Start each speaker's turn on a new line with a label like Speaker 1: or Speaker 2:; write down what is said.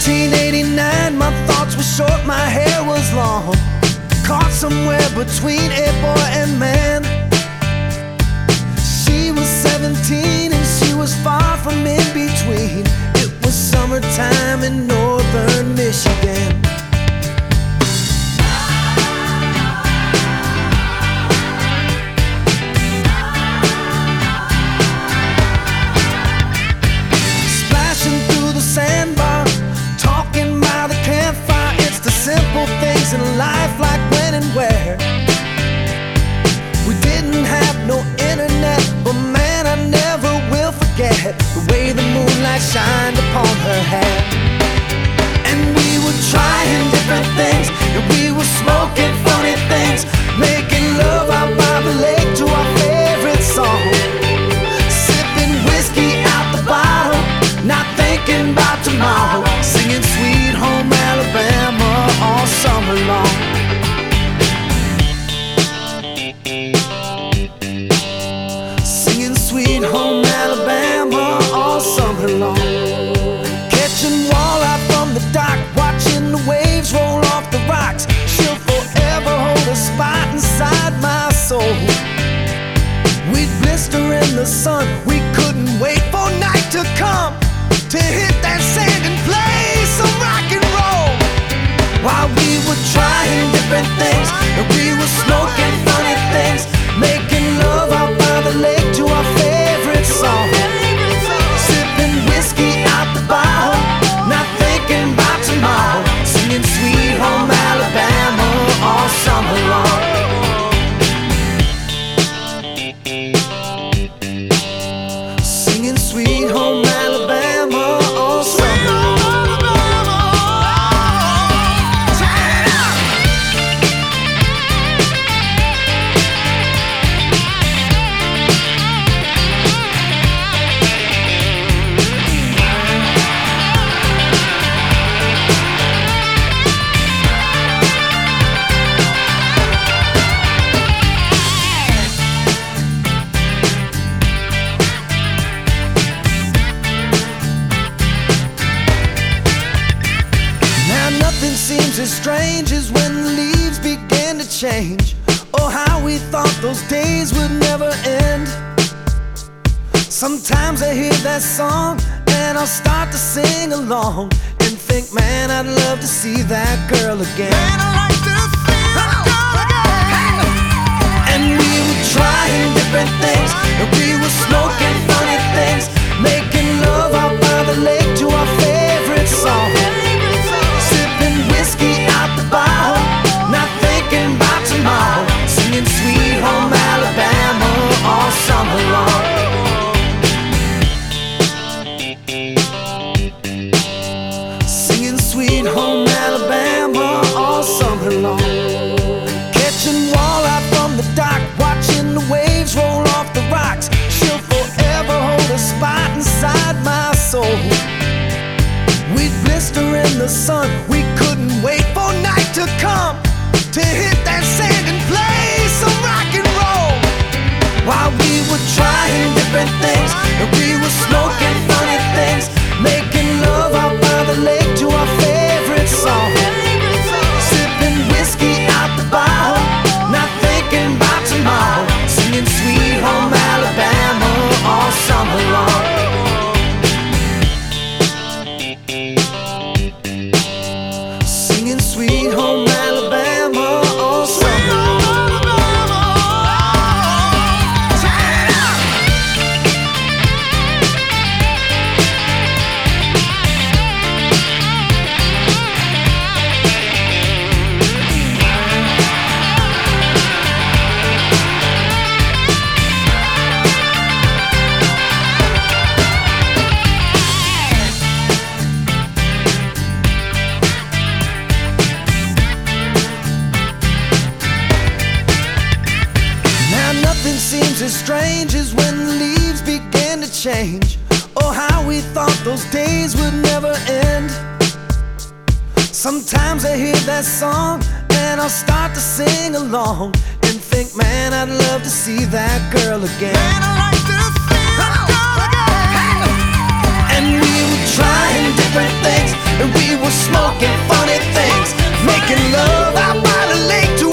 Speaker 1: 1989, my thoughts were short, my hair was long, caught somewhere between a boy and man. She was 17 and she was far from in between. It was summertime in northern Michigan. Simple things in life, like when and where. We didn't have no internet, but man, I never will forget the way the moonlight shined upon her hair. And we were trying different things, and we were smoking funny things, making love out by the lake to our favorite song, sipping whiskey out the bottle, not thinking about tomorrow, singing Sweet Home Alabama all summer long. Singing Sweet Home Alabama all summer long. Catching walleye from the dock, watching the waves roll off the rocks. She'll forever hold a spot inside my soul. We'd blister in the sun, we couldn't wait for night to come to hit that sand and play some rock and roll. While we were trying different things, and we were smoking funny things, making love out by the lake to our favorite song, sipping whiskey out the bottle, not thinking about tomorrow, singing Sweet Home Alabama all summer long. Singing Sweet Home Alabama all summer long. Nothing seems as strange as when the leaves began to change. Oh, how we thought those days would never end. Sometimes I hear that song and I'll start to sing along and think, man, I'd love to see that girl again. Man, I'd like to see that girl again. And we were trying different things, and we were smoking funny things, making love out by the lake to our favorite song, whiskey out the bottle, not thinking about tomorrow, singing Sweet Home Alabama all summer long. Singing Sweet Home Alabama all summer long. Catching walleye from the dock, watching the waves roll off the rocks. She'll forever hold a spot inside my soul. We'd blister in the sun, we couldn't wait for night to come to hit that sand and play some rock and roll. While we were trying different things, and we were smoking funny things, making love out by the lake to our favorite song, sipping whiskey out the bottle, not thinking about tomorrow, singing Sweet Home Alabama all summer long. Singing Sweet Home Alabama all summer long. Nothing seems as strange as when the leaves began to change. Oh, how we thought those days would never end. Sometimes I hear that song and I'll start to sing along and think, man, I'd love to see that girl again. Man, I'd like to see that girl again. And we were trying different things, and we were smoking funny things, making love out by the lake to